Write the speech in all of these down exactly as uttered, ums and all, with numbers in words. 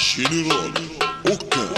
جنرال اوكا.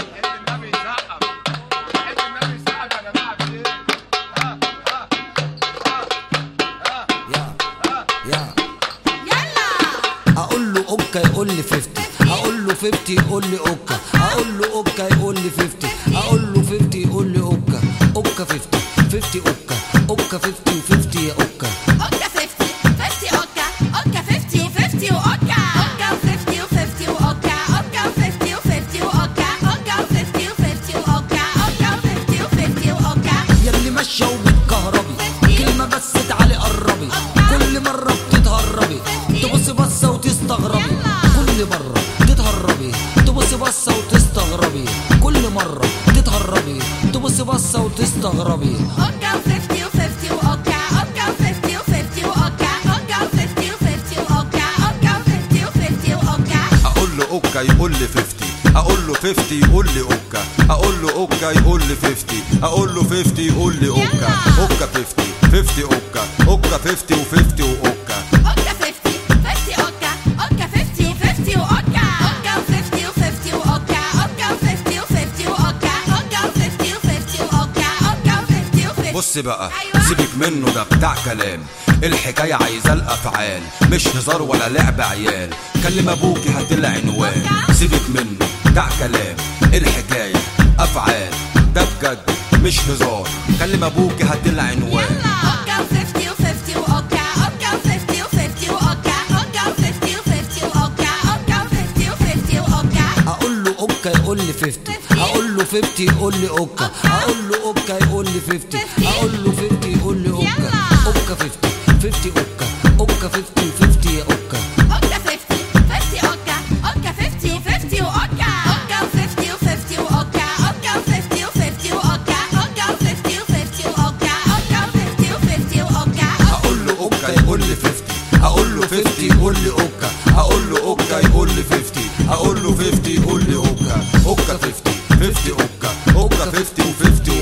اقول له اوكا يقول لي خمسين، اقول له خمسين يقول لي اوكا، اقول له اوكا يقول لي خمسين، اقول له خمسين يقول لي اوكا. اوكا خمسين خمسين اوكا، اوكا خمسين و50 يا اوكا. اوكا خمسين خمسين اوكا، اوكا خمسين و50 واوكا، اوكا خمسين و50 واوكا، اوكا خمسين و50 واوكا، اوكا خمسين و50 واوكا، اوكا خمسين و50 واوكا. ياللي ماشيه وبتكهربي كلمه بس تعالي قربي، كل مره بتتهربي تبصي بصه وتستغربي، كل مره تتهربي تبصي بصه وتستغربي، كل مره تتهربي تبصي بصه وتستغربي. اوكا خمسين و50 واوكا، اوكا خمسين و50 واوكا، اوكا خمسين و50 واوكا، اوكا خمسين و50 واوكا. اقول له اوكا يقول لي خمسين، اقول له خمسين يقول لي اوكا، اقول له اوكا يقول لي خمسين، اقول له خمسين يقول لي اوكا. اوكا خمسين خمسين اوكا، اوكا خمسين و50 واوكا. اوكا خمسين خمسين اوكا، اوكا خمسين و50 واوكا، اوكا خمسين و50 واوكا، اوكا خمسين و50 واوكا، اوكا خمسين و50 واوكا، اوكا خمسين و50. بص بقى سيبك منه ده بتاع كلام، الحكاية عايزة الأفعال مش هزار ولا لعب عيال. كلم أبوكي هات العنوان، سيبك منه بتاع كلام، الحكاية أفعال ده بجد مش هزار. كلم أبوكي هات العنوان. اوكا خمسين و50 واوكا، اوكا خمسين و50 واوكا، اوكا خمسين و50 واوكا، اوكا خمسين و50 واوكا. اقول له اوكا يقول لي خمسين، اقول له خمسين يقول لي اوكا، اقول له اوكا يقول لي خمسين، اقول له خمسين يقول لي اوكا. اوكا خمسين خمسين اوكا، اوكا خمسين و50 يا اوكا. اوكا خمسين خمسين اوكا، اوكا خمسين و50 واوكا، اوكا خمسين و50 واوكا، اوكا خمسين و50 واوكا، اوكا خمسين و50 واوكا، اوكا خمسين و50 واوكا. اقول له اوكا يقول لي خمسين، اقول له خمسين يقول لي اوكا، اقول له اوكا يقول لي خمسين، اقول له خمسين يقول لي اوكا. اوكا خمسين خمسين اوكا، اوكا خمسين و50